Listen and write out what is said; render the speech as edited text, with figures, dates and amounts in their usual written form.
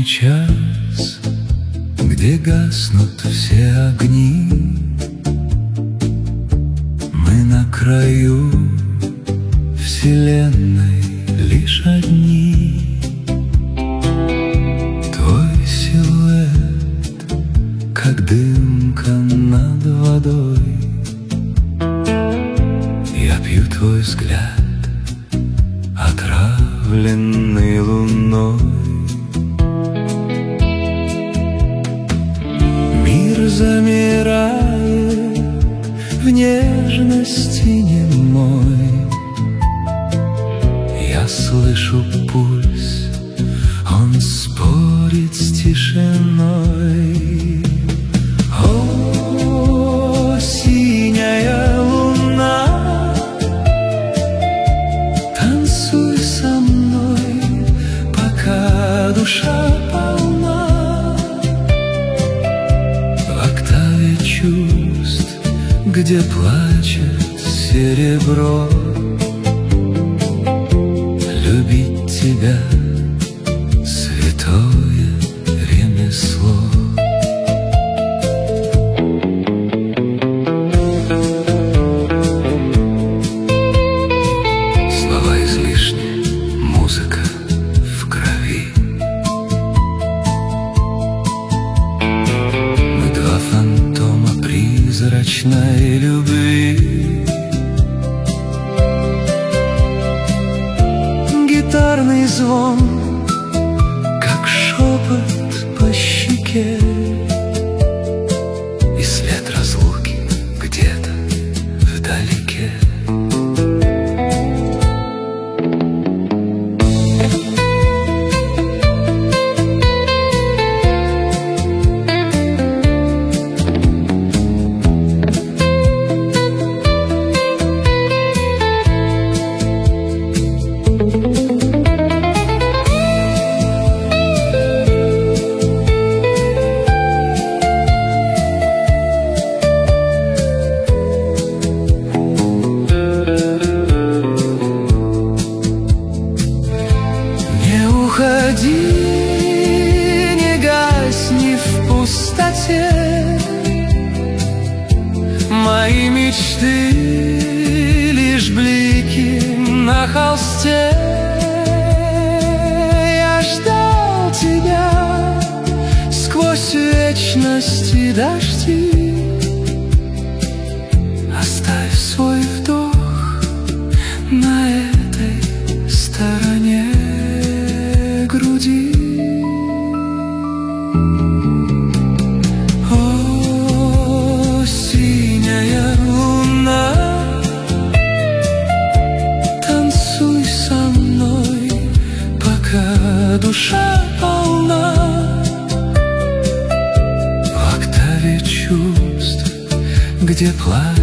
Вечный час, где гаснут все огни, мы на краю вселенной лишь одни. Твой силуэт, как дымка над водой, я пью твой взгляд, отравленный луной. Мир замирает в нежности немой. Я слышу пульс, он спорит с тишиной. О, синяя луна, танцуй со мной, пока душа полна. В октаве чувств, где плачет серебро, любить тебя — святое ремесло. Слова излишни, музыка в крови. Мы два фантома призрачной любви. Гитарный звон, как шепот по щеке, и след разлуки где-то вдалеке. Уходи, не гасни в пустоте. Мои мечты — лишь блики на холсте. Я ждал тебя сквозь вечность и дожди. Оставь свой вдох на этой стороне груди. О, синяя луна, танцуй со мной, пока душа полна. В октаве чувств, где плачет